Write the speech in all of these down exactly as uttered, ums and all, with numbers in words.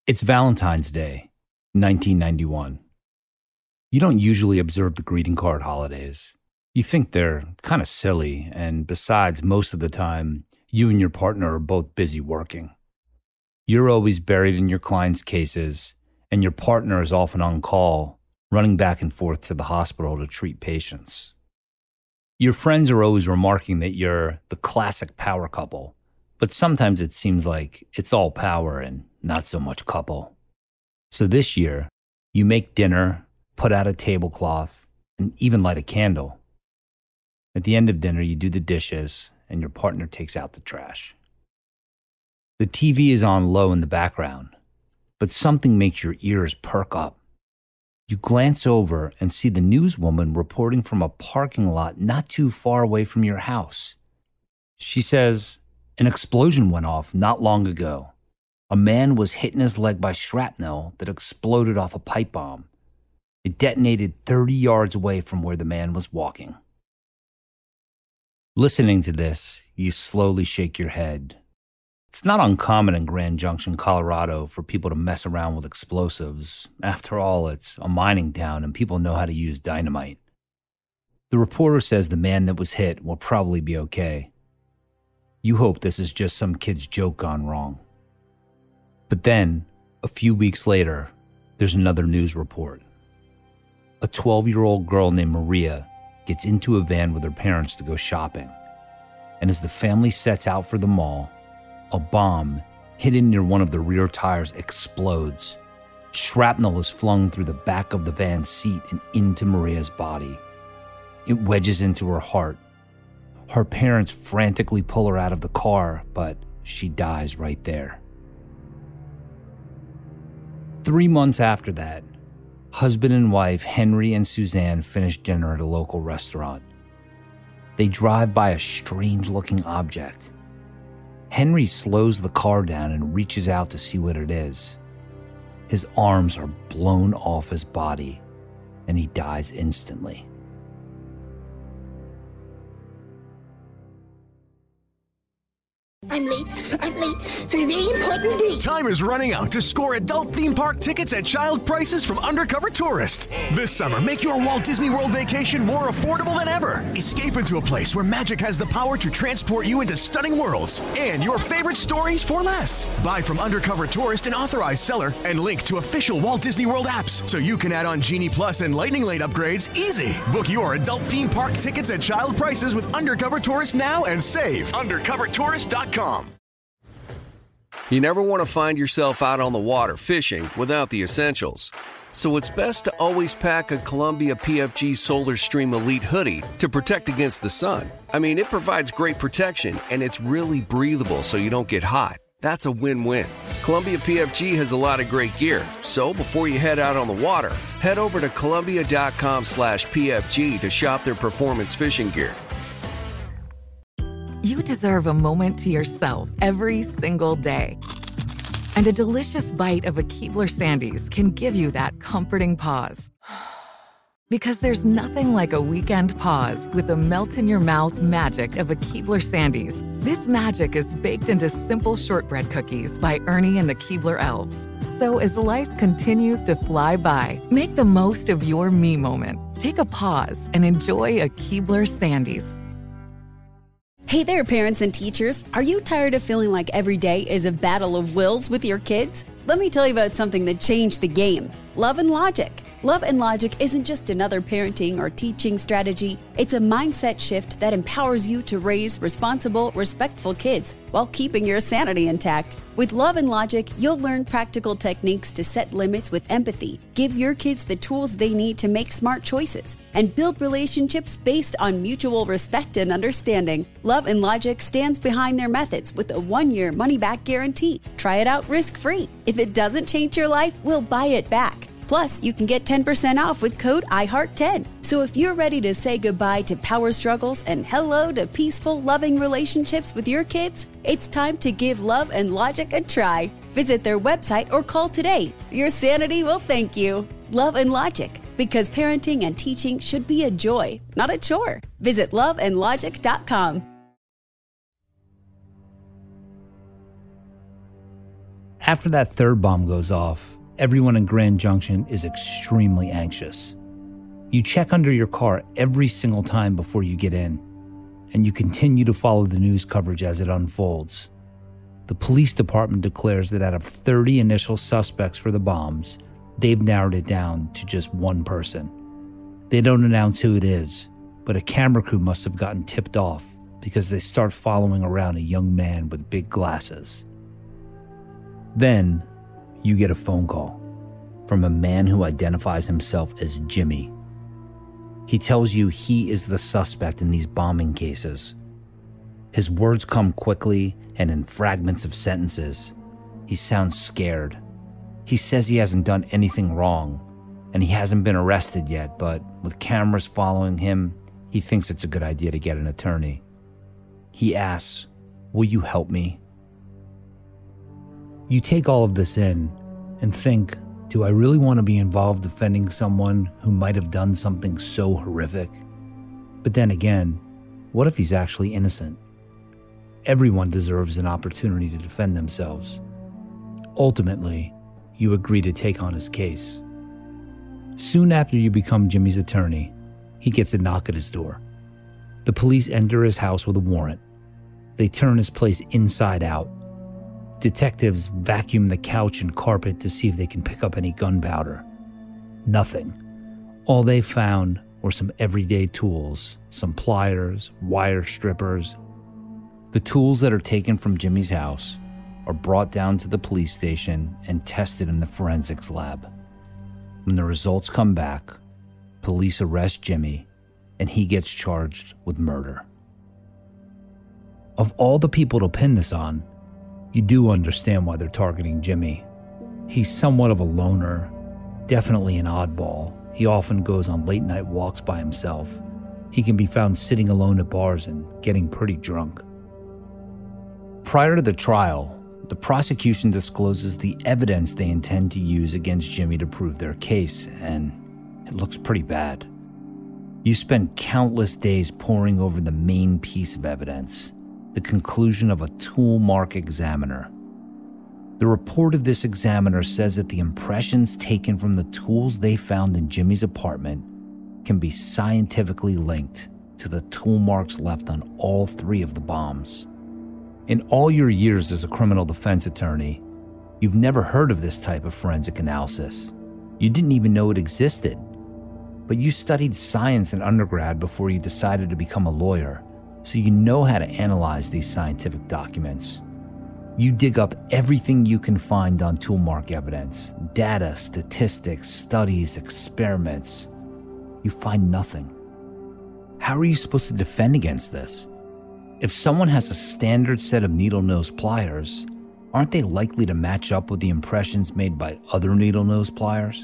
It's Valentine's Day, nineteen ninety-one. You don't usually observe the greeting card holidays. You think they're kind of silly, and besides, most of the time, you and your partner are both busy working. You're always buried in your clients' cases, and your partner is often on call, running back and forth to the hospital to treat patients. Your friends are always remarking that you're the classic power couple, but sometimes it seems like it's all power and not so much couple. So this year, you make dinner, put out a tablecloth, and even light a candle. At the end of dinner, you do the dishes, and your partner takes out the trash. The T V is on low in the background, but something makes your ears perk up. You glance over and see the newswoman reporting from a parking lot not too far away from your house. She says, "An explosion went off not long ago. A man was hit in his leg by shrapnel that exploded off a pipe bomb. It detonated thirty yards away from where the man was walking." Listening to this, you slowly shake your head. It's not uncommon in Grand Junction, Colorado, for people to mess around with explosives. After all, it's a mining town and people know how to use dynamite. The reporter says the man that was hit will probably be okay. You hope this is just some kid's joke gone wrong. But then, a few weeks later, there's another news report. A twelve-year-old girl named Maria gets into a van with her parents to go shopping. And as the family sets out for the mall, a bomb hidden near one of the rear tires explodes. Shrapnel is flung through the back of the van's seat and into Maria's body. It wedges into her heart. Her parents frantically pull her out of the car, but she dies right there. Three months after that, husband and wife Henry and Suzanne finish dinner at a local restaurant. They drive by a strange-looking object. Henry slows the car down and reaches out to see what it is. His arms are blown off his body, and he dies instantly. I'm late. I'm late for a very important date. Time is running out to score adult theme park tickets at child prices from Undercover Tourist. This summer, make your Walt Disney World vacation more affordable than ever. Escape into a place where magic has the power to transport you into stunning worlds and your favorite stories for less. Buy from Undercover Tourist, an authorized seller, and link to official Walt Disney World apps so you can add on Genie Plus and Lightning Lane upgrades easy. Book your adult theme park tickets at child prices with Undercover Tourist now and save. undercover tourist dot com. You never want to find yourself out on the water fishing without the essentials. So it's best to always pack a Columbia P F G Solar Stream Elite hoodie to protect against the sun. I mean, it provides great protection and it's really breathable so you don't get hot. That's a win-win. Columbia P F G has a lot of great gear. So before you head out on the water, head over to Columbia.com slash PFG to shop their performance fishing gear. You deserve a moment to yourself every single day. And a delicious bite of a Keebler Sandies can give you that comforting pause. Because there's nothing like a weekend pause with the melt-in-your-mouth magic of a Keebler Sandies. This magic is baked into simple shortbread cookies by Ernie and the Keebler Elves. So as life continues to fly by, make the most of your me moment. Take a pause and enjoy a Keebler Sandies. Hey there, parents and teachers. Are you tired of feeling like every day is a battle of wills with your kids? Let me tell you about something that changed the game. Love and Logic. Love and Logic isn't just another parenting or teaching strategy. It's a mindset shift that empowers you to raise responsible, respectful kids while keeping your sanity intact. With Love and Logic, you'll learn practical techniques to set limits with empathy, give your kids the tools they need to make smart choices, and build relationships based on mutual respect and understanding. Love and Logic stands behind their methods with a one-year money-back guarantee. Try it out risk-free. If it doesn't change your life, we'll buy it back. Plus, you can get ten percent off with code I heart ten. So if you're ready to say goodbye to power struggles and hello to peaceful, loving relationships with your kids, it's time to give Love and Logic a try. Visit their website or call today. Your sanity will thank you. Love and Logic, because parenting and teaching should be a joy, not a chore. Visit love and logic dot com. After that third bomb goes off, everyone in Grand Junction is extremely anxious. You check under your car every single time before you get in, and you continue to follow the news coverage as it unfolds. The police department declares that out of thirty initial suspects for the bombs, they've narrowed it down to just one person. They don't announce who it is, but a camera crew must have gotten tipped off because they start following around a young man with big glasses. Then, you get a phone call from a man who identifies himself as Jimmy. He tells you he is the suspect in these bombing cases. His words come quickly and in fragments of sentences. He sounds scared. He says he hasn't done anything wrong, and he hasn't been arrested yet, but with cameras following him, he thinks it's a good idea to get an attorney. He asks, "Will you help me?" You take all of this in and think, do I really want to be involved defending someone who might have done something so horrific? But then again, what if he's actually innocent? Everyone deserves an opportunity to defend themselves. Ultimately, you agree to take on his case. Soon after you become Jimmy's attorney, he gets a knock at his door. The police enter his house with a warrant. They turn his place inside out. Detectives vacuum the couch and carpet to see if they can pick up any gunpowder. Nothing. All they found were some everyday tools, some pliers, wire strippers. The tools that are taken from Jimmy's house are brought down to the police station and tested in the forensics lab. When the results come back, police arrest Jimmy and he gets charged with murder. Of all the people to pin this on, you do understand why they're targeting Jimmy. He's somewhat of a loner, definitely an oddball. He often goes on late night walks by himself. He can be found sitting alone at bars and getting pretty drunk. Prior to the trial, the prosecution discloses the evidence they intend to use against Jimmy to prove their case, and it looks pretty bad. You spend countless days poring over the main piece of evidence, the conclusion of a tool mark examiner. The report of this examiner says that the impressions taken from the tools they found in Jimmy's apartment can be scientifically linked to the tool marks left on all three of the bombs. In all your years as a criminal defense attorney, you've never heard of this type of forensic analysis. You didn't even know it existed. But you studied science in undergrad before you decided to become a lawyer, so you know how to analyze these scientific documents. You dig up everything you can find on tool mark evidence, data, statistics, studies, experiments. You find nothing. How are you supposed to defend against this? If someone has a standard set of needle-nose pliers, aren't they likely to match up with the impressions made by other needle-nose pliers?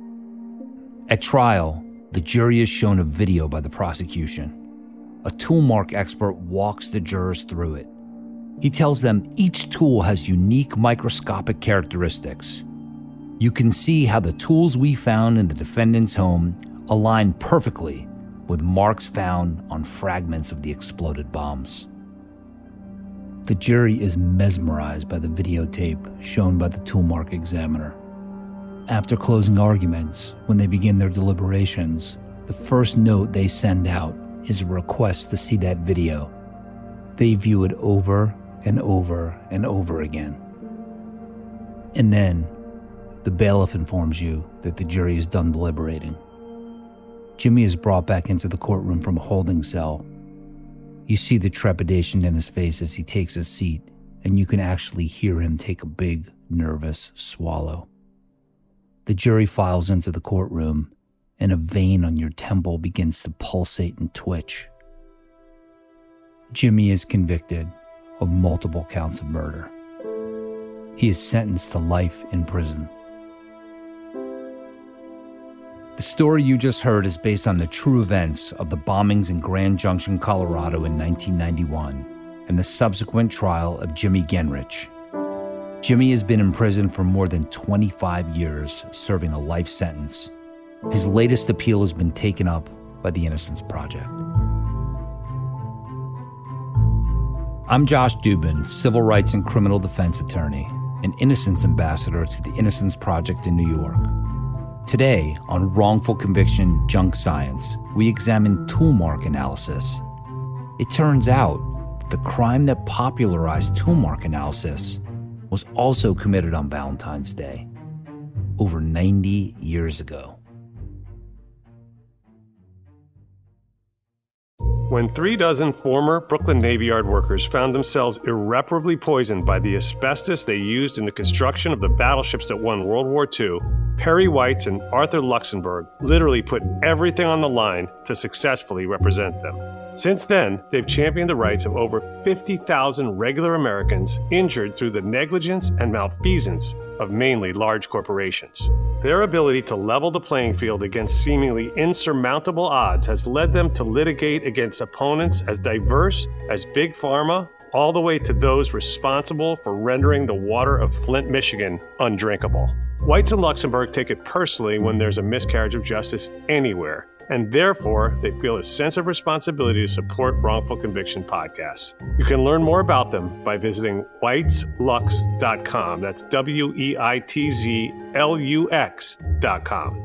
At trial, the jury is shown a video by the prosecution. A tool mark expert walks the jurors through it. He tells them each tool has unique microscopic characteristics. You can see how the tools we found in the defendant's home align perfectly with marks found on fragments of the exploded bombs. The jury is mesmerized by the videotape shown by the tool mark examiner. After closing arguments, when they begin their deliberations, the first note they send out is a request to see that video. They view it over and over and over again. And then, the bailiff informs you that the jury is done deliberating. Jimmy is brought back into the courtroom from a holding cell. You see the trepidation in his face as he takes his seat, and you can actually hear him take a big, nervous swallow. The jury files into the courtroom, and a vein on your temple begins to pulsate and twitch. Jimmy is convicted of multiple counts of murder. He is sentenced to life in prison. The story you just heard is based on the true events of the bombings in Grand Junction, Colorado in nineteen ninety-one and the subsequent trial of Jimmy Genrich. Jimmy has been in prison for more than twenty-five years, serving a life sentence. His latest appeal has been taken up by the Innocence Project. I'm Josh Dubin, civil rights and criminal defense attorney, an innocence ambassador to the Innocence Project in New York. Today, on Wrongful Conviction Junk Science, we examine tool mark analysis. It turns out that the crime that popularized tool mark analysis was also committed on Valentine's Day, over ninety years ago. When three dozen former Brooklyn Navy Yard workers found themselves irreparably poisoned by the asbestos they used in the construction of the battleships that won World War Two, Perry Whites and Arthur Luxenberg literally put everything on the line to successfully represent them. Since then, they've championed the rights of over fifty thousand regular Americans injured through the negligence and malfeasance of mainly large corporations. Their ability to level the playing field against seemingly insurmountable odds has led them to litigate against opponents as diverse as Big Pharma, all the way to those responsible for rendering the water of Flint, Michigan, undrinkable. Whites and Luxembourg take it personally when there's a miscarriage of justice anywhere, and therefore they feel a sense of responsibility to support Wrongful Conviction podcasts. You can learn more about them by visiting whites lux dot com. That's W E I T Z L U X dot com.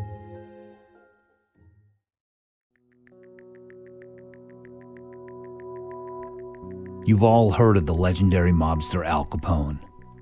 You've all heard of the legendary mobster Al Capone.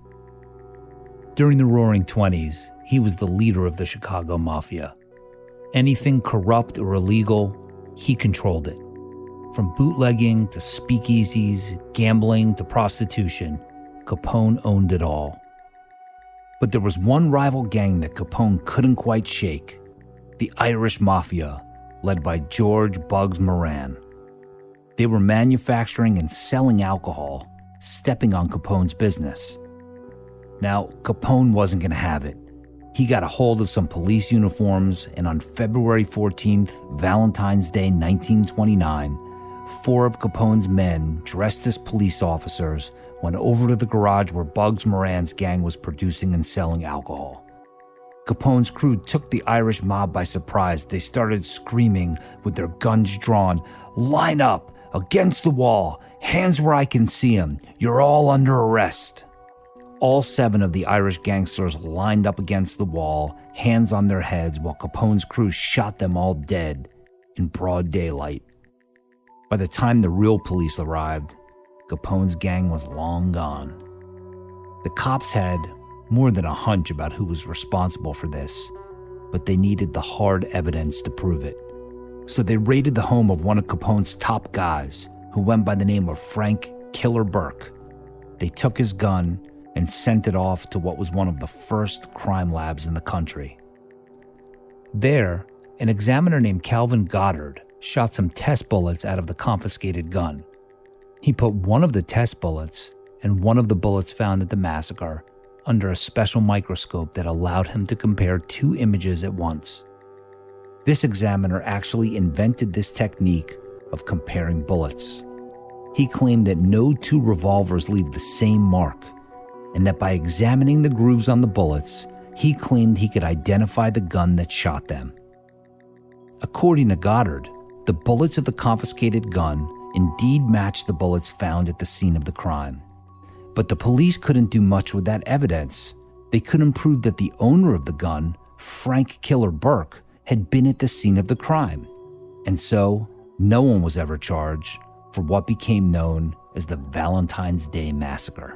During the Roaring Twenties, he was the leader of the Chicago Mafia. Anything corrupt or illegal, he controlled it. From bootlegging to speakeasies, gambling to prostitution, Capone owned it all. But there was one rival gang that Capone couldn't quite shake, the Irish Mafia, led by George Bugs Moran. They were manufacturing and selling alcohol, stepping on Capone's business. Now, Capone wasn't going to have it. He got a hold of some police uniforms, and on February fourteenth, Valentine's Day nineteen twenty-nine, four of Capone's men, dressed as police officers, went over to the garage where Bugs Moran's gang was producing and selling alcohol. Capone's crew took the Irish mob by surprise. They started screaming with their guns drawn, "Line up! Against the wall! Hands where I can see them! You're all under arrest!" All seven of the Irish gangsters lined up against the wall, hands on their heads, while Capone's crew shot them all dead in broad daylight. By the time the real police arrived, Capone's gang was long gone. The cops had more than a hunch about who was responsible for this, but they needed the hard evidence to prove it. So they raided the home of one of Capone's top guys, who went by the name of Frank Killer Burke. They took his gun and sent it off to what was one of the first crime labs in the country. There, an examiner named Calvin Goddard shot some test bullets out of the confiscated gun. He put one of the test bullets and one of the bullets found at the massacre under a special microscope that allowed him to compare two images at once. This examiner actually invented this technique of comparing bullets. He claimed that no two revolvers leave the same mark, and that by examining the grooves on the bullets, he claimed he could identify the gun that shot them. According to Goddard, the bullets of the confiscated gun indeed matched the bullets found at the scene of the crime. But the police couldn't do much with that evidence. They couldn't prove that the owner of the gun, Frank Killer Burke, had been at the scene of the crime. And so, no one was ever charged for what became known as the Valentine's Day Massacre.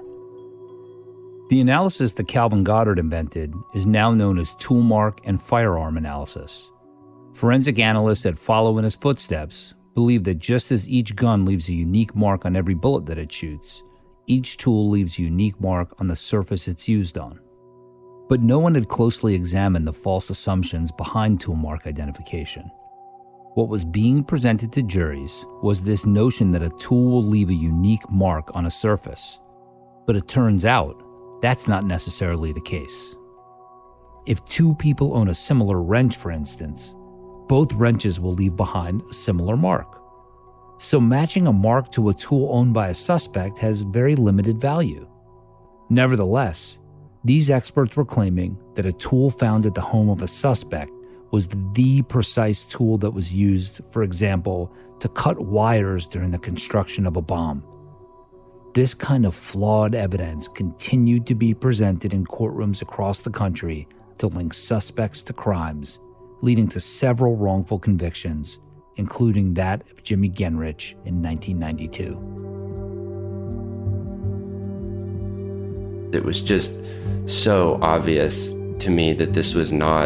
The analysis that Calvin Goddard invented is now known as tool mark and firearm analysis. Forensic analysts that follow in his footsteps believe that just as each gun leaves a unique mark on every bullet that it shoots, each tool leaves a unique mark on the surface it's used on. But no one had closely examined the false assumptions behind tool mark identification. What was being presented to juries was this notion that a tool will leave a unique mark on a surface. But it turns out that's not necessarily the case. If two people own a similar wrench, for instance, both wrenches will leave behind a similar mark. So matching a mark to a tool owned by a suspect has very limited value. Nevertheless, these experts were claiming that a tool found at the home of a suspect was the precise tool that was used, for example, to cut wires during the construction of a bomb. this kind of flawed evidence continued to be presented in courtrooms across the country to link suspects to crimes, leading to several wrongful convictions, including that of Jimmy Genrich in nineteen ninety-two. It was just so obvious to me that this was not,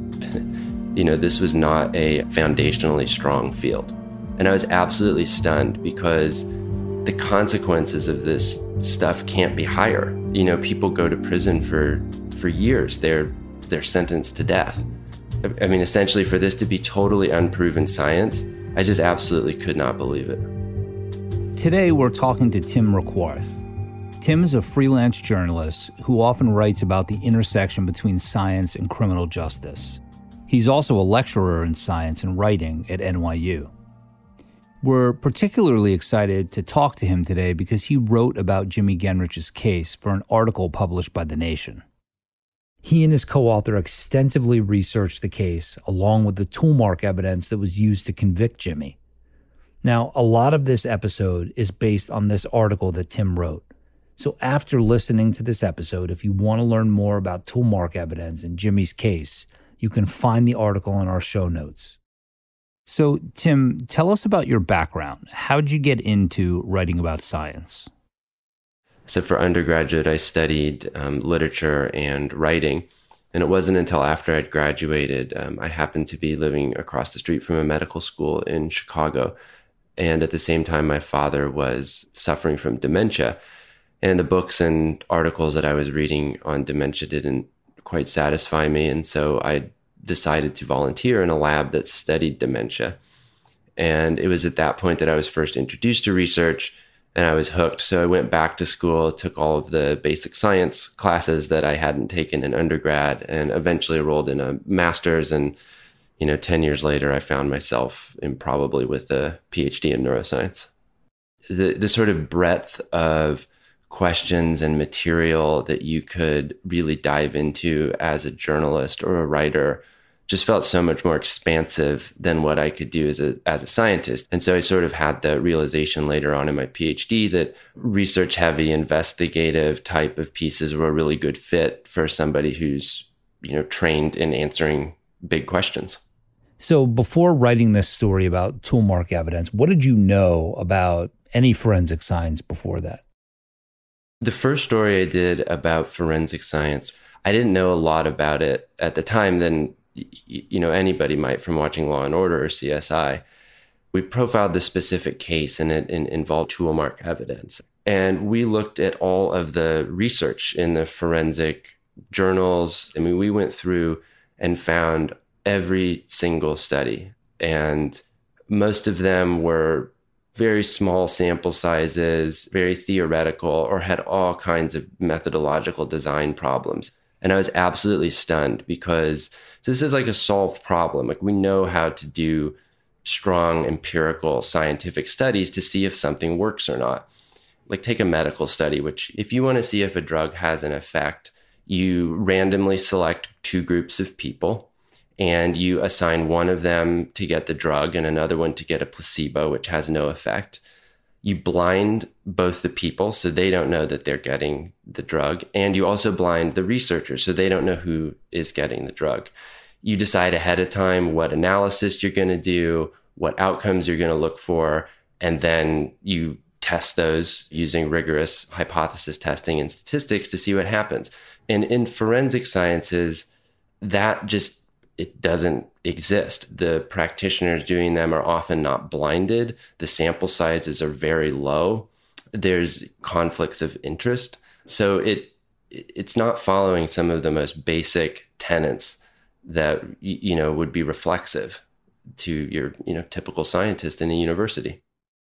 you know, this was not a foundationally strong field. And I was absolutely stunned because the consequences of this stuff can't be higher. You know, people go to prison for, for years. They're, they're sentenced to death. I mean, essentially, for this to be totally unproven science, I just absolutely could not believe it. Today, we're talking to Tim Reckwarth. Tim is a freelance journalist who often writes about the intersection between science and criminal justice. He's also a lecturer in science and writing at N Y U. We're particularly excited to talk to him today because he wrote about Jimmy Genrich's case for an article published by The Nation. He and his co-author extensively researched the case along with the toolmark evidence that was used to convict Jimmy. Now, a lot of this episode is based on this article that Tim wrote. So after listening to this episode, if you want to learn more about toolmark evidence in Jimmy's case, you can find the article in our show notes. So, Tim, tell us about your background. How'd you get into writing about science? So for undergraduate, I studied um, literature and writing. And it wasn't until after I'd graduated, um, I happened to be living across the street from a medical school in Chicago. And at the same time, my father was suffering from dementia. And the books and articles that I was reading on dementia didn't quite satisfy me. And so I decided to volunteer in a lab that studied dementia. And it was at that point that I was first introduced to research, and I was hooked. So I went back to school, took all of the basic science classes that I hadn't taken in undergrad, and eventually enrolled in a master's. And, you know, ten years later, I found myself in probably with a P H D in neuroscience. The, the sort of breadth of questions and material that you could really dive into as a journalist or a writer just felt so much more expansive than what I could do as a as a scientist. And so I sort of had the realization later on in my P H D that research heavy, investigative type of pieces were a really good fit for somebody who's, you know, trained in answering big questions. So before writing this story about toolmark evidence, what did you know about any forensic science before that? The first story I did about forensic science, I didn't know a lot about it at the time than, you know, anybody might from watching Law and Order or C S I. We profiled the specific case, and it involved toolmark evidence. And we looked at all of the research in the forensic journals. I mean, we went through and found every single study, and most of them were very small sample sizes, very theoretical, or had all kinds of methodological design problems. And I was absolutely stunned because this is like a solved problem. Like, we know how to do strong empirical scientific studies to see if something works or not. Like, take a medical study, which if you want to see if a drug has an effect, you randomly select two groups of people and you assign one of them to get the drug and another one to get a placebo, which has no effect. You blind both the people so they don't know that they're getting the drug, and you also blind the researchers so they don't know who is getting the drug. You decide ahead of time what analysis you're going to do, what outcomes you're going to look for, and then you test those using rigorous hypothesis testing and statistics to see what happens. And in forensic sciences, that just it doesn't exist. The practitioners doing them are often not blinded. The sample sizes are very low. There's conflicts of interest. So it it's not following some of the most basic tenets that, you know, would be reflexive to your, you know, typical scientist in a university.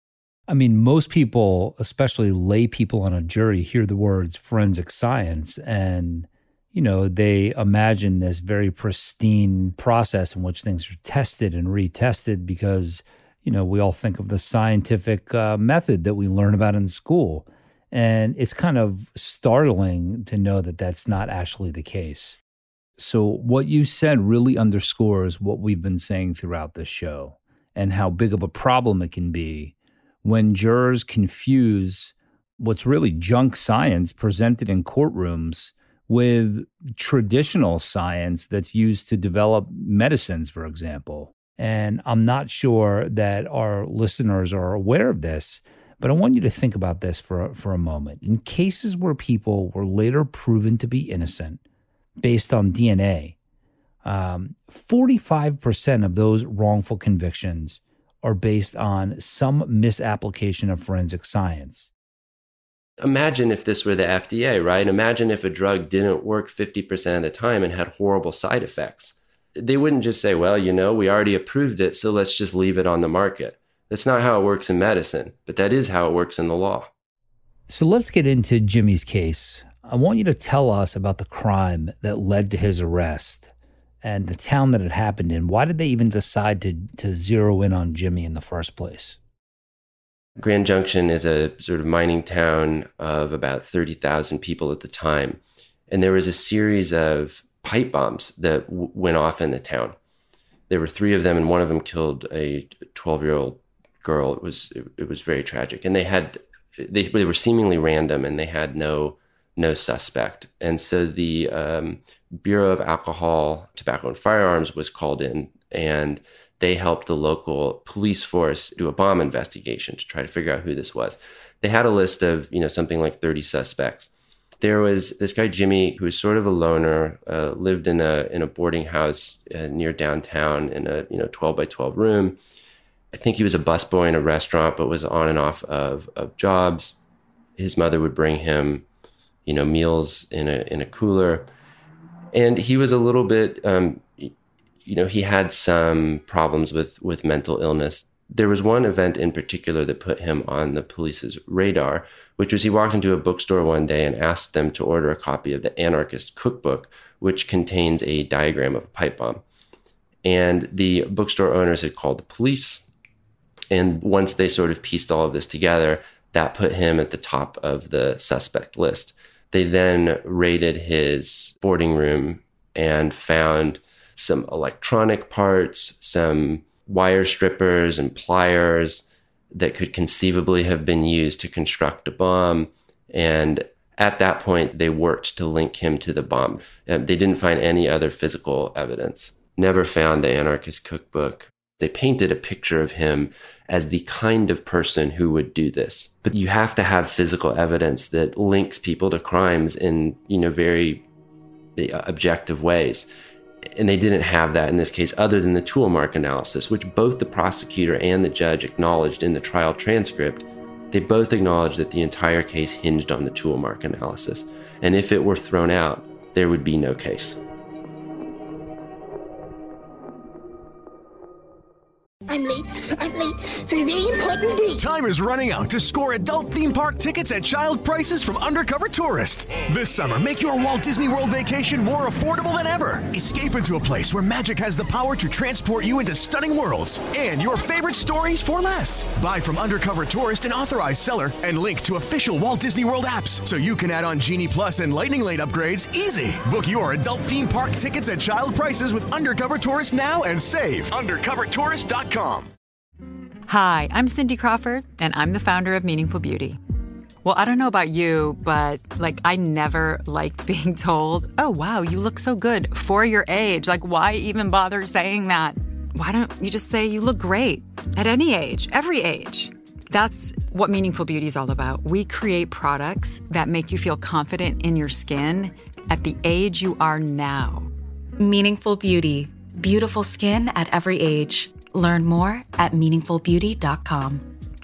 I mean, most people, especially lay people on a jury, hear the words forensic science and, you know, they imagine this very pristine process in which things are tested and retested because, you know, we all think of the scientific uh, method that we learn about in school. And it's kind of startling to know that that's not actually the case. So what you said really underscores what we've been saying throughout this show and how big of a problem it can be when jurors confuse what's really junk science presented in courtrooms with traditional science that's used to develop medicines, for example. And I'm not sure that our listeners are aware of this, but I want you to think about this for, for a moment. In cases where people were later proven to be innocent based on D N A, um, forty-five percent of those wrongful convictions are based on some misapplication of forensic science. Imagine if this were the F D A, right? Imagine if a drug didn't work fifty percent of the time and had horrible side effects. They wouldn't just say, well, you know, we already approved it, so let's just leave it on the market. That's not how it works in medicine, but that is how it works in the law. So let's get into Jimmy's case. I want you to tell us about the crime that led to his arrest and the town that it happened in. Why did they even decide to, to zero in on Jimmy in the first place? Grand Junction is a sort of mining town of about thirty thousand people at the time. And there was a series of pipe bombs that w- went off in the town. There were three of them, and one of them killed a twelve-year-old girl. It was it, it was very tragic. And they had they, they were seemingly random, and they had no no suspect. And so the um, Bureau of Alcohol, Tobacco, and Firearms was called in, and they helped the local police force do a bomb investigation to try to figure out who this was. They had a list of, you know, something like thirty suspects. There was this guy, Jimmy, who was sort of a loner, uh, lived in a in a boarding house uh, near downtown in a, you know, twelve by twelve room. I think he was a busboy in a restaurant, but was on and off of, of jobs. His mother would bring him, you know, meals in a in a cooler. And he was a little bit, um, you know, he had some problems with, with mental illness. There was one event in particular that put him on the police's radar, which was he walked into a bookstore one day and asked them to order a copy of the Anarchist Cookbook, which contains a diagram of a pipe bomb. And the bookstore owners had called the police. And once they sort of pieced all of this together, that put him at the top of the suspect list. They then raided his boarding room and found some electronic parts, some wire strippers and pliers that could conceivably have been used to construct a bomb. And at that point, they worked to link him to the bomb. Uh, they didn't find any other physical evidence. Never found the Anarchist Cookbook. They painted a picture of him as the kind of person who would do this. But you have to have physical evidence that links people to crimes in, you know, very objective ways. And they didn't have that in this case, other than the tool mark analysis, which both the prosecutor and the judge acknowledged in the trial transcript. They both acknowledged that the entire case hinged on the tool mark analysis. And if it were thrown out, there would be no case. I'm late. I'm late for a very important date. Time is running out to score adult theme park tickets at child prices from Undercover Tourist. This summer, make your Walt Disney World vacation more affordable than ever. Escape into a place where magic has the power to transport you into stunning worlds and your favorite stories for less. Buy from Undercover Tourist, an authorized seller, and link to official Walt Disney World apps so you can add on Genie Plus and Lightning Lane upgrades easy. Book your adult theme park tickets at child prices with Undercover Tourist now and save. undercover tourist dot com. Hi, I'm Cindy Crawford, and I'm the founder of Meaningful Beauty. Well, I don't know about you, but, like, I never liked being told, oh, wow, you look so good for your age. Like, why even bother saying that? Why don't you just say you look great at any age, every age? That's what Meaningful Beauty is all about. We create products that make you feel confident in your skin at the age you are now. Meaningful Beauty. Beautiful skin at every age. Learn more at meaningful beauty dot com.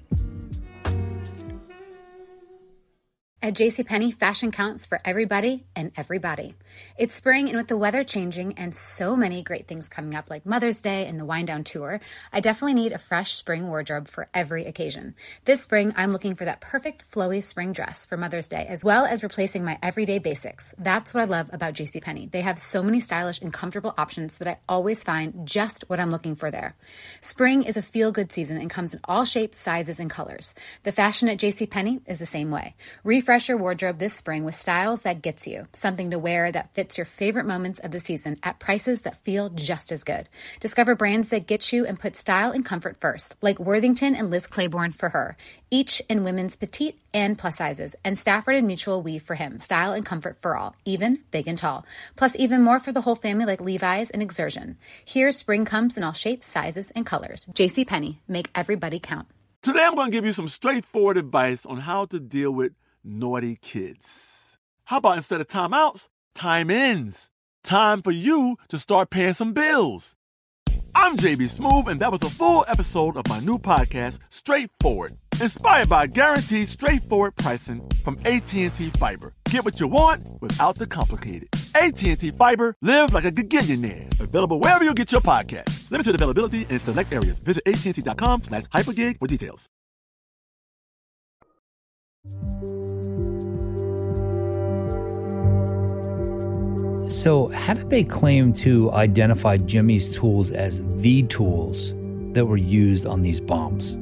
At JCPenney, fashion counts for everybody and everybody. It's spring, and with the weather changing and so many great things coming up like Mother's Day and the Wind Down Tour, I definitely need a fresh spring wardrobe for every occasion. This spring, I'm looking for that perfect flowy spring dress for Mother's Day, as well as replacing my everyday basics. That's what I love about JCPenney. They have so many stylish and comfortable options that I always find just what I'm looking for there. Spring is a feel-good season and comes in all shapes, sizes, and colors. The fashion at JCPenney is the same way. Refresh Refresh your wardrobe this spring with styles that gets you. Something to wear that fits your favorite moments of the season at prices that feel just as good. Discover brands that get you and put style and comfort first, like Worthington and Liz Claiborne for her, each in women's petite and plus sizes, and Stafford and Mutual Weave for him, style and comfort for all, even big and tall. Plus even more for the whole family like Levi's and Exertion. Here, spring comes in all shapes, sizes, and colors. JCPenney, make everybody count. Today I'm going to give you some straightforward advice on how to deal with naughty kids. How about instead of timeouts, time-ins? Time for you to start paying some bills. I'm J B Smoove, and that was a full episode of my new podcast, Straightforward, inspired by guaranteed straightforward pricing from A T and T Fiber. Get what you want without the complicated. A T and T Fiber, live like a gigillionaire. Available wherever you get your podcasts. Limited availability in select areas. Visit A T and T dot com slash hypergig for details. So how did they claim to identify Jimmy's tools as the tools that were used on these bombs?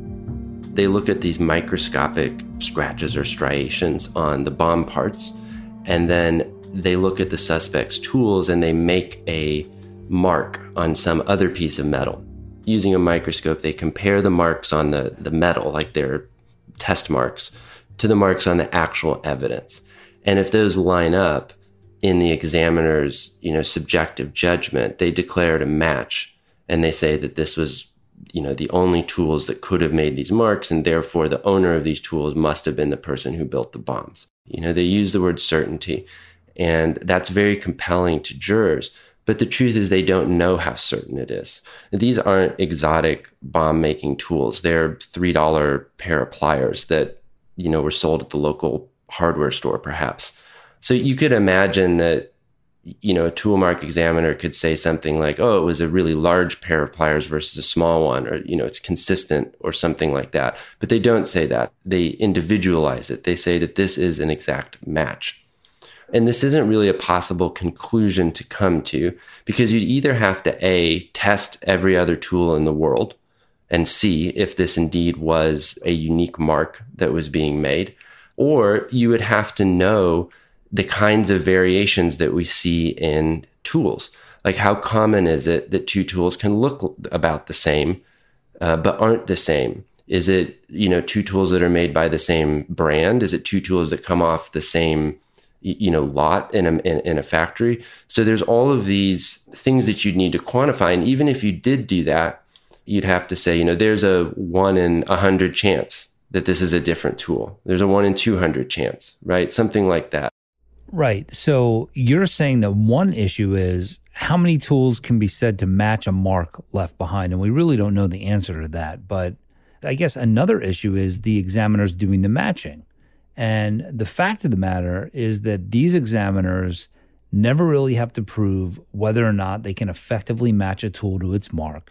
They look at these microscopic scratches or striations on the bomb parts, and then they look at the suspect's tools and they make a mark on some other piece of metal. Using a microscope, they compare the marks on the, the metal, like their test marks, to the marks on the actual evidence. And if those line up, in the examiner's, you know, subjective judgment, they declare it a match, and they say that this was, you know, the only tools that could have made these marks, and therefore the owner of these tools must have been the person who built the bombs. You know, they use the word certainty, and that's very compelling to jurors. But the truth is they don't know how certain it is. These aren't exotic bomb-making tools. They're three dollar pair of pliers that, you know, were sold at the local hardware store, perhaps. So you could imagine that, you know, a tool mark examiner could say something like, oh, it was a really large pair of pliers versus a small one, or, you know, it's consistent or something like that. But they don't say that. They individualize it. They say that this is an exact match. And this isn't really a possible conclusion to come to, because you'd either have to A, test every other tool in the world and see if this indeed was a unique mark that was being made, or you would have to know the kinds of variations that we see in tools. Like, how common is it that two tools can look about the same, uh, but aren't the same? Is it, you know, two tools that are made by the same brand? Is it two tools that come off the same, you know, lot in a, in, in a factory? So there's all of these things that you'd need to quantify. And even if you did do that, you'd have to say, you know, there's a one in a hundred chance that this is a different tool. There's a one in two hundred chance, right? Something like that. Right. So you're saying that one issue is how many tools can be said to match a mark left behind? And we really don't know the answer to that. But I guess another issue is the examiners doing the matching. And the fact of the matter is that these examiners never really have to prove whether or not they can effectively match a tool to its mark.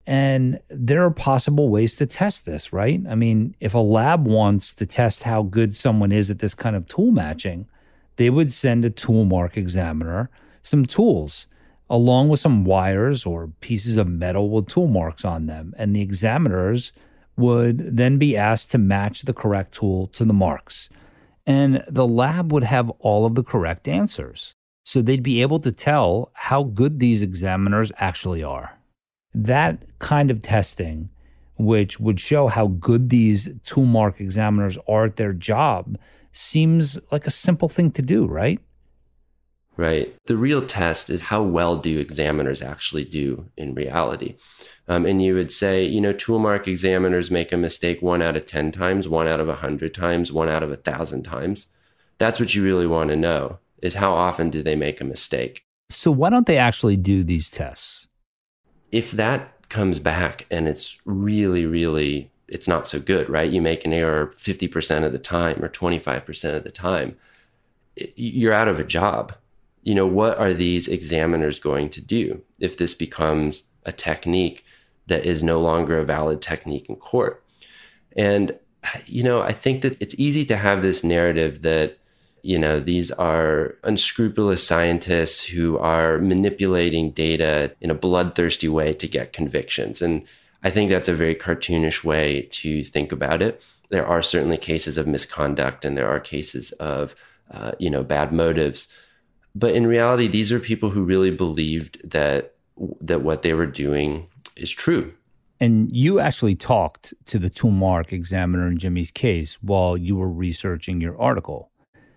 And there are possible ways to test this, right? I mean, if a lab wants to test how good someone is at this kind of tool matching, they would send a tool mark examiner some tools along with some wires or pieces of metal with tool marks on them. And the examiners would then be asked to match the correct tool to the marks. And the lab would have all of the correct answers. So they'd be able to tell how good these examiners actually are. That kind of testing, which would show how good these tool mark examiners are at their job, seems like a simple thing to do, right? Right. The real test is how well do examiners actually do in reality. Um, and you would say, you know, tool mark examiners make a mistake one out of ten times, one out of a hundred times, one out of a thousand times. That's what you really want to know, is how often do they make a mistake? So why don't they actually do these tests? If that comes back and it's really, really, it's not so good, right? You make an error fifty percent of the time or twenty-five percent of the time, you're out of a job. You know, what are these examiners going to do if this becomes a technique that is no longer a valid technique in court? And, you know, I think that it's easy to have this narrative that, you know, these are unscrupulous scientists who are manipulating data in a bloodthirsty way to get convictions. And I think that's a very cartoonish way to think about it. There are certainly cases of misconduct and there are cases of, uh, you know, bad motives. But in reality, these are people who really believed that that what they were doing is true. And you actually talked to the toolmark examiner in Jimmy's case while you were researching your article.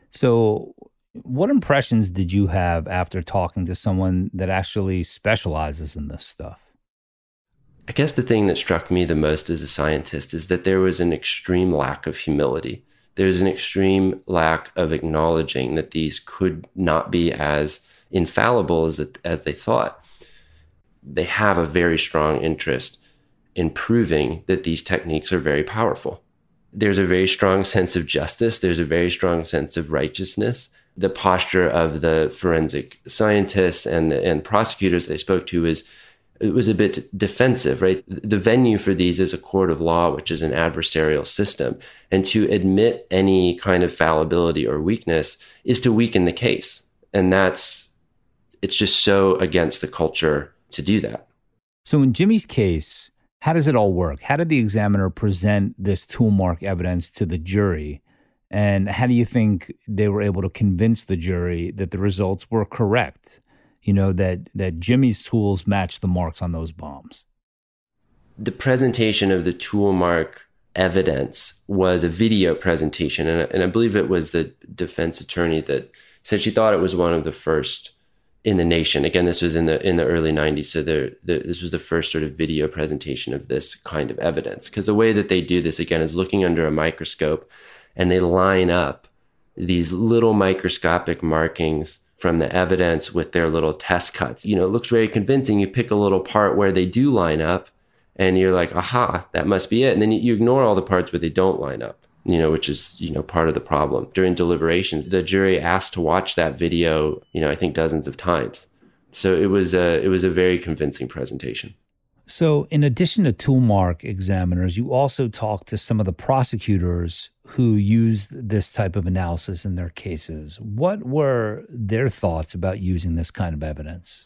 So what impressions did you have after talking to someone that actually specializes in this stuff? I guess the thing that struck me the most as a scientist is that there was an extreme lack of humility. There's an extreme lack of acknowledging that these could not be as infallible as, it, as they thought. They have a very strong interest in proving that these techniques are very powerful. There's a very strong sense of justice. There's a very strong sense of righteousness. The posture of the forensic scientists and the, and prosecutors they spoke to is it was a bit defensive, right? The venue for these is a court of law, which is an adversarial system. And to admit any kind of fallibility or weakness is to weaken the case. And that's, it's just so against the culture to do that. So in Jimmy's case, how does it all work? How did the examiner present this toolmark evidence to the jury? And how do you think they were able to convince the jury that the results were correct? You know, that, that Jimmy's tools match the marks on those bombs? The presentation of the toolmark evidence was a video presentation. And, and I believe it was the defense attorney that said she thought it was one of the first in the nation. Again, this was in the in the early nineties. So the, the, this was the first sort of video presentation of this kind of evidence. Because the way that they do this, again, is looking under a microscope and they line up these little microscopic markings from the evidence with their little test cuts. You know, it looks very convincing. You pick a little part where they do line up and you're like, aha, that must be it. And then you ignore all the parts where they don't line up, you know, which is, you know, part of the problem. During deliberations, the jury asked to watch that video, you know, I think dozens of times. So it was a, it was a very convincing presentation. So in addition to toolmark examiners, you also talked to some of the prosecutors who used this type of analysis in their cases. What were their thoughts about using this kind of evidence?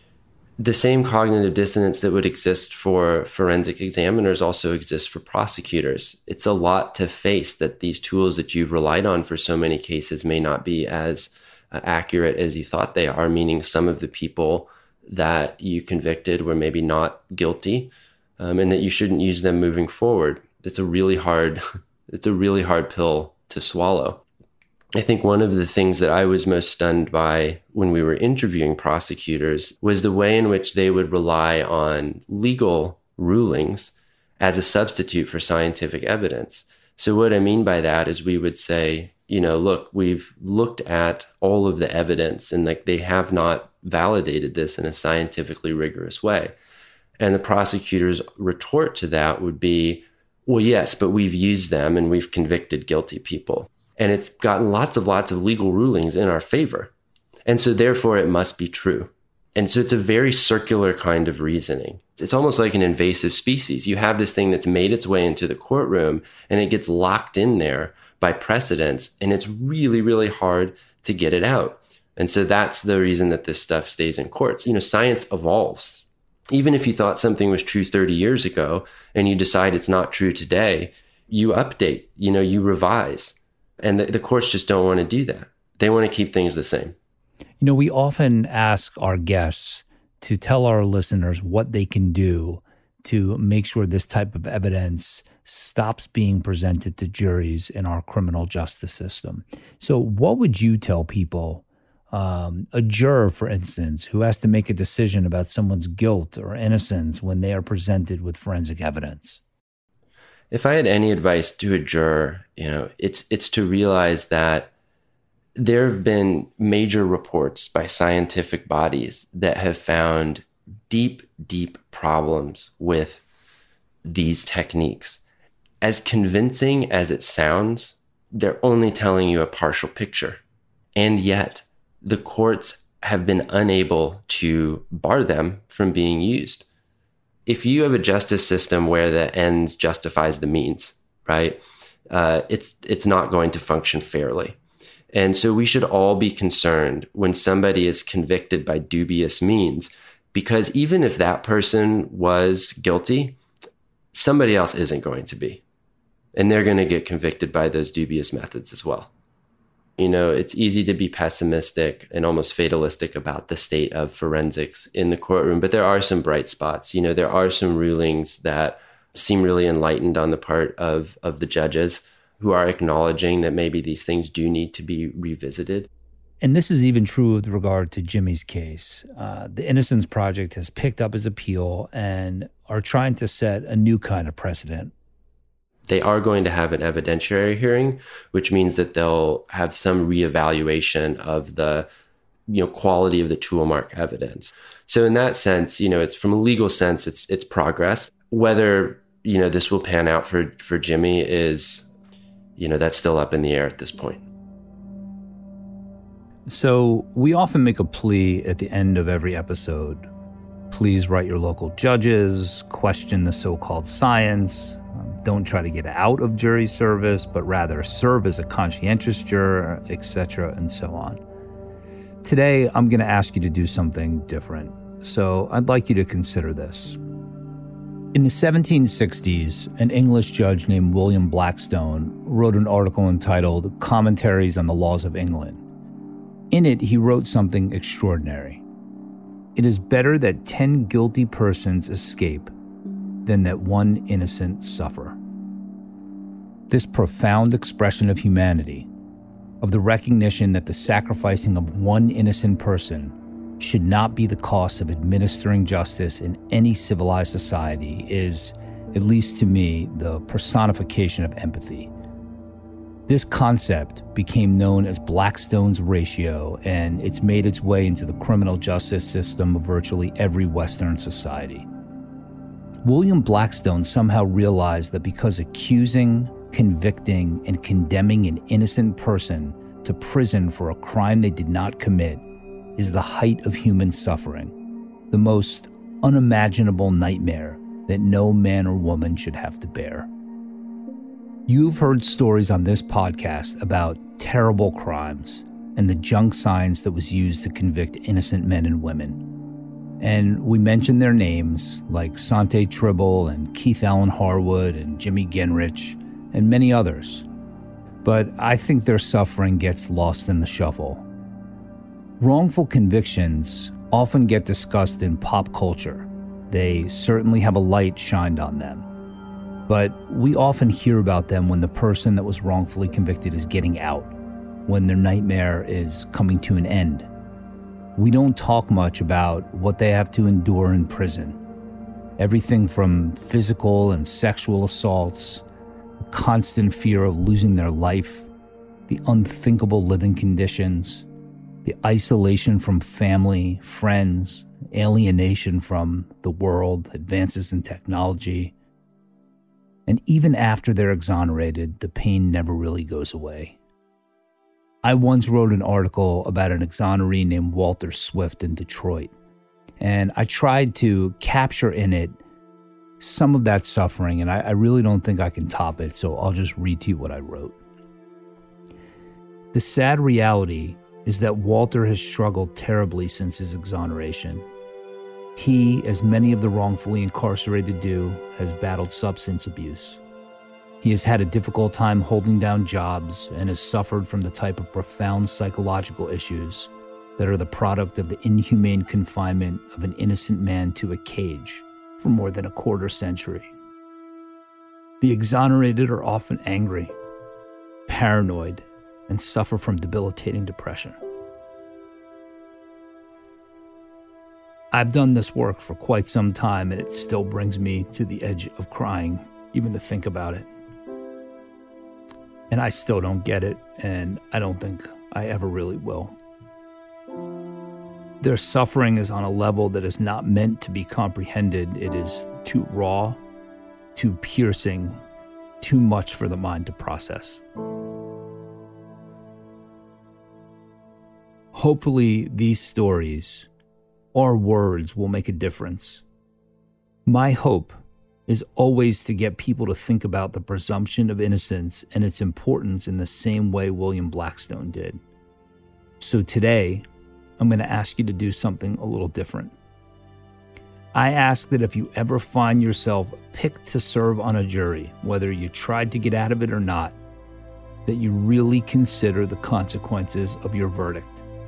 The same cognitive dissonance that would exist for forensic examiners also exists for prosecutors. It's a lot to face that these tools that you've relied on for so many cases may not be as uh, accurate as you thought they are, meaning some of the people that you convicted were maybe not guilty, um, and that you shouldn't use them moving forward. It's a really hard, it's a really hard pill to swallow. I think one of the things that I was most stunned by when we were interviewing prosecutors was the way in which they would rely on legal rulings as a substitute for scientific evidence. So what I mean by that is we would say, you know, look, we've looked at all of the evidence and like they have not validated this in a scientifically rigorous way. And the prosecutor's retort to that would be, well, yes, but we've used them and we've convicted guilty people. And it's gotten lots of lots of legal rulings in our favor. And so therefore it must be true. And so it's a very circular kind of reasoning. It's almost like an invasive species. You have this thing that's made its way into the courtroom and it gets locked in there by precedents, and it's really, really hard to get it out. And so that's the reason that this stuff stays in courts. You know, science evolves. Even if you thought something was true thirty years ago and you decide it's not true today, you update, you know, you revise. And the, the courts just don't want to do that. They want to keep things the same. You know, we often ask our guests to tell our listeners what they can do to make sure this type of evidence stops being presented to juries in our criminal justice system. So what would you tell people, um, a juror, for instance, who has to make a decision about someone's guilt or innocence when they are presented with forensic evidence? If I had any advice to a juror, you know, it's it's to realize that there have been major reports by scientific bodies that have found deep, deep problems with these techniques. As convincing as it sounds, they're only telling you a partial picture. And yet, the courts have been unable to bar them from being used. If you have a justice system where the ends justifies the means, right, uh, it's it's not going to function fairly. And so we should all be concerned when somebody is convicted by dubious means, because even if that person was guilty, somebody else isn't going to be. And they're going to get convicted by those dubious methods as well. You know, it's easy to be pessimistic and almost fatalistic about the state of forensics in the courtroom, but there are some bright spots. You know, there are some rulings that seem really enlightened on the part of, of the judges who are acknowledging that maybe these things do need to be revisited. And this is even true with regard to Jimmy's case. Uh, the Innocence Project has picked up his appeal and are trying to set a new kind of precedent. They are going to have an evidentiary hearing, which means that they'll have some reevaluation of the, you know, quality of the tool mark evidence. So in that sense, you know, it's from a legal sense, it's it's progress. Whether, you know, this will pan out for, for Jimmy is, you know, that's still up in the air at this point. So we often make a plea at the end of every episode. Please write your local judges, question the so-called science. Don't try to get out of jury service, but rather serve as a conscientious juror, et cetera, and so on. Today, I'm going to ask you to do something different. So I'd like you to consider this. In the seventeen sixties, an English judge named William Blackstone wrote an article entitled Commentaries on the Laws of England. In it, he wrote something extraordinary. It is better that ten guilty persons escape than that one innocent suffer. This profound expression of humanity, of the recognition that the sacrificing of one innocent person should not be the cost of administering justice in any civilized society, is, at least to me, the personification of empathy. This concept became known as Blackstone's ratio, and it's made its way into the criminal justice system of virtually every Western society. William Blackstone somehow realized that because accusing, convicting, and condemning an innocent person to prison for a crime they did not commit is the height of human suffering, the most unimaginable nightmare that no man or woman should have to bear. You've heard stories on this podcast about terrible crimes and the junk science that was used to convict innocent men and women. And we mentioned their names, like Sante Tribble and Keith Allen Harwood and Jimmy Gingrich and many others. But I think their suffering gets lost in the shuffle. Wrongful convictions often get discussed in pop culture. They certainly have a light shined on them. But we often hear about them when the person that was wrongfully convicted is getting out, when their nightmare is coming to an end. We don't talk much about what they have to endure in prison. Everything from physical and sexual assaults, the constant fear of losing their life, the unthinkable living conditions, the isolation from family, friends, alienation from the world, advances in technology. And even after they're exonerated, the pain never really goes away. I once wrote an article about an exoneree named Walter Swift in Detroit, and I tried to capture in it some of that suffering, and I, I really don't think I can top it, so I'll just read to you what I wrote. The sad reality is that Walter has struggled terribly since his exoneration. He, as many of the wrongfully incarcerated do, has battled substance abuse. He has had a difficult time holding down jobs and has suffered from the type of profound psychological issues that are the product of the inhumane confinement of an innocent man to a cage for more than a quarter century. The exonerated are often angry, paranoid, and suffer from debilitating depression. I've done this work for quite some time, and it still brings me to the edge of crying, even to think about it. And I still don't get it, and I don't think I ever really will. Their suffering is on a level that is not meant to be comprehended. It is too raw, too piercing, too much for the mind to process. Hopefully, these stories, our words, will make a difference. My hope is always to get people to think about the presumption of innocence and its importance in the same way William Blackstone did. So today, I'm going to ask you to do something a little different. I ask that if you ever find yourself picked to serve on a jury, whether you tried to get out of it or not, that you really consider the consequences of your verdict.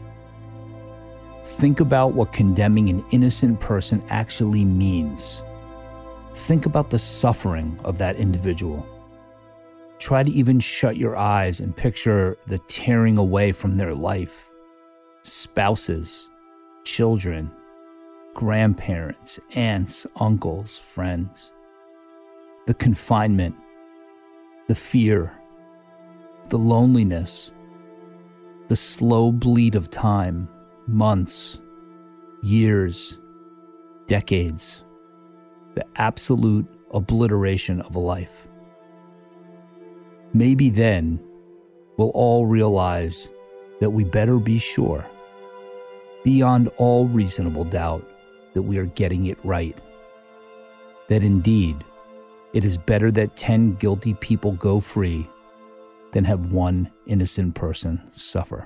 Think about what condemning an innocent person actually means. Think about the suffering of that individual. Try to even shut your eyes and picture the tearing away from their life. Spouses, children, grandparents, aunts, uncles, friends. The confinement, the fear, the loneliness, the slow bleed of time, months, years, decades, the absolute obliteration of a life. Maybe then we'll all realize that we better be sure, beyond all reasonable doubt, that we are getting it right. That indeed, it is better that ten guilty people go free than have one innocent person suffer.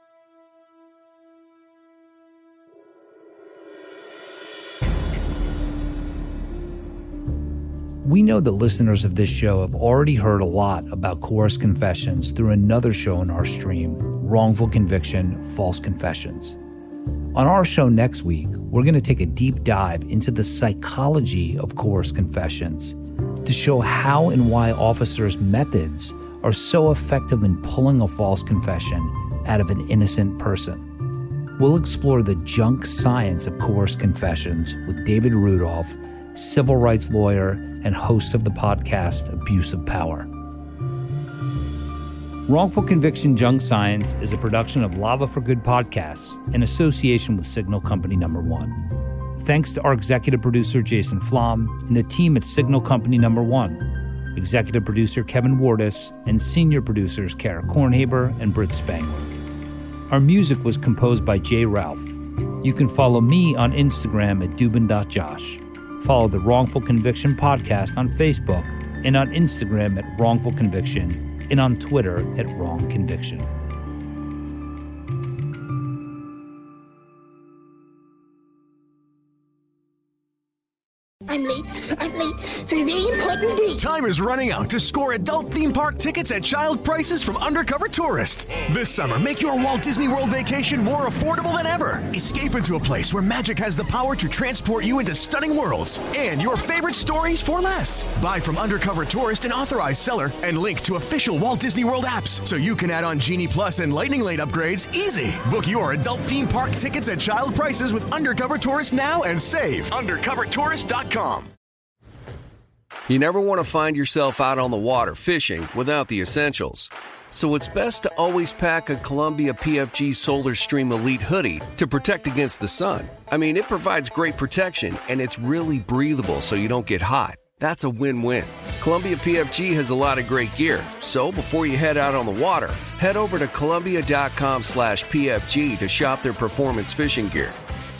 We know that listeners of this show have already heard a lot about coerced confessions through another show in our stream, Wrongful Conviction, False Confessions. On our show next week, we're going to take a deep dive into the psychology of coerced confessions to show how and why officers' methods are so effective in pulling a false confession out of an innocent person. We'll explore the junk science of coerced confessions with David Rudolph, civil rights lawyer and host of the podcast Abuse of Power. Wrongful Conviction Junk Science is a production of Lava for Good Podcasts in association with Signal Company Number One. Thanks to our executive producer Jason Flom and the team at Signal Company Number One, executive producer Kevin Wardis, and senior producers Kara Kornhaber and Britt Spangler. Our music was composed by Jay Ralph. You can follow me on Instagram at dubin dot josh. Follow the Wrongful Conviction Podcast on Facebook and on Instagram at Wrongful Conviction and on Twitter at Wrong Conviction. I'm late. I'm late for a very important date. Time is running out to score adult theme park tickets at child prices from Undercover Tourist. This summer, make your Walt Disney World vacation more affordable than ever. Escape into a place where magic has the power to transport you into stunning worlds and your favorite stories for less. Buy from Undercover Tourist, an authorized seller, and link to official Walt Disney World apps so you can add on Genie Plus and Lightning Lane upgrades easy. Book your adult theme park tickets at child prices with Undercover Tourist now and save. undercover tourist dot com. You never want to find yourself out on the water fishing without the essentials. So it's best to always pack a Columbia P F G Solar Stream Elite hoodie to protect against the sun. I mean, it provides great protection and it's really breathable so you don't get hot. That's a win-win. Columbia P F G has a lot of great gear. So before you head out on the water, head over to Columbia dot com slash P F G to shop their performance fishing gear.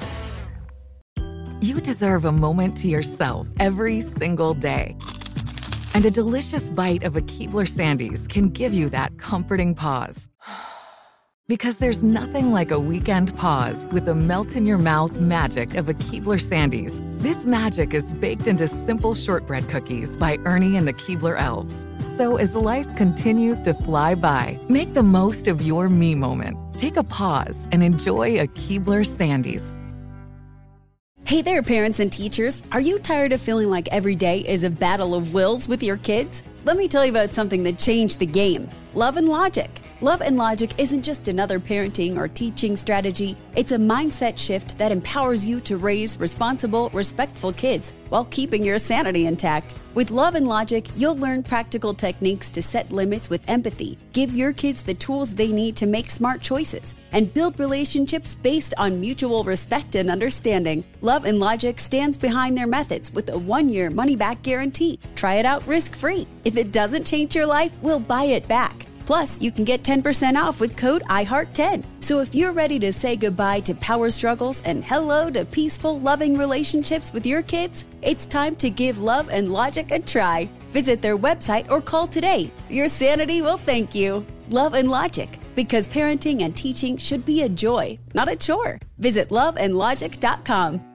You deserve a moment to yourself every single day. And a delicious bite of a Keebler Sandies can give you that comforting pause. Because there's nothing like a weekend pause with the melt-in-your-mouth magic of a Keebler Sandies. This magic is baked into simple shortbread cookies by Ernie and the Keebler Elves. So as life continues to fly by, make the most of your me moment. Take a pause and enjoy a Keebler Sandies. Hey there, parents and teachers. Are you tired of feeling like every day is a battle of wills with your kids? Let me tell you about something that changed the game. Love and Logic. Love and Logic isn't just another parenting or teaching strategy. It's a mindset shift that empowers you to raise responsible, respectful kids while keeping your sanity intact. With Love and Logic, you'll learn practical techniques to set limits with empathy, give your kids the tools they need to make smart choices, and build relationships based on mutual respect and understanding. Love and Logic stands behind their methods with a one-year money-back guarantee. Try it out risk-free. If it doesn't change your life, we'll buy it back. Plus, you can get ten percent off with code I heart ten. So if you're ready to say goodbye to power struggles and hello to peaceful, loving relationships with your kids, it's time to give Love and Logic a try. Visit their website or call today. Your sanity will thank you. Love and Logic, because parenting and teaching should be a joy, not a chore. Visit love and logic dot com.